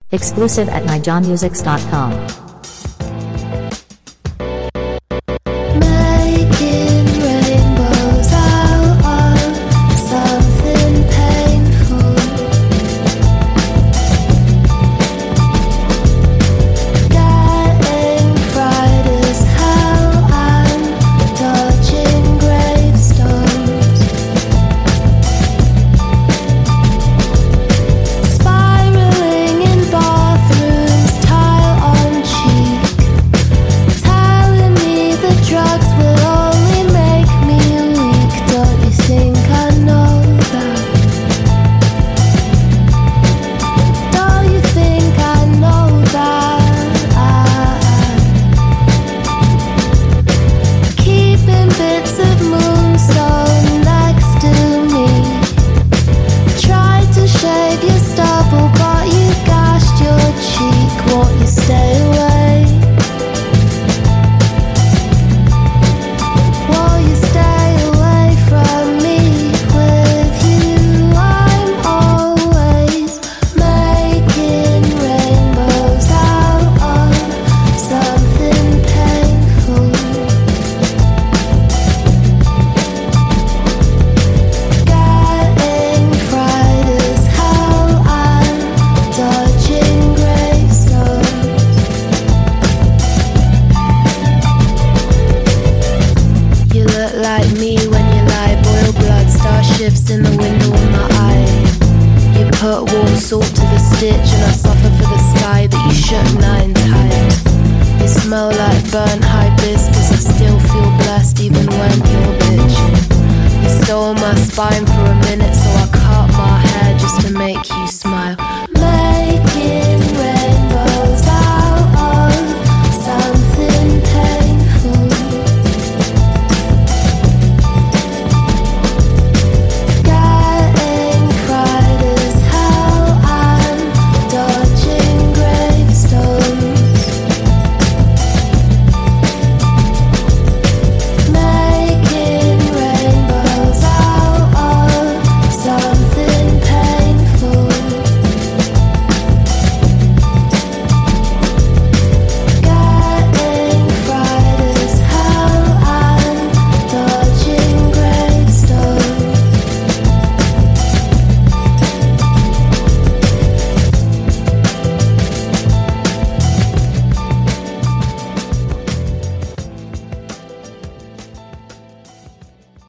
Exclusive at nijonmusics.com. In the window of my eye, you put warm salt to the stitch, and I suffer for the sky that you shook nine times. You smell like burnt hibiscus, I still feel blessed even when you're bitching. You stole my spine for a minute, so I cut my hair just to make you smile. Make it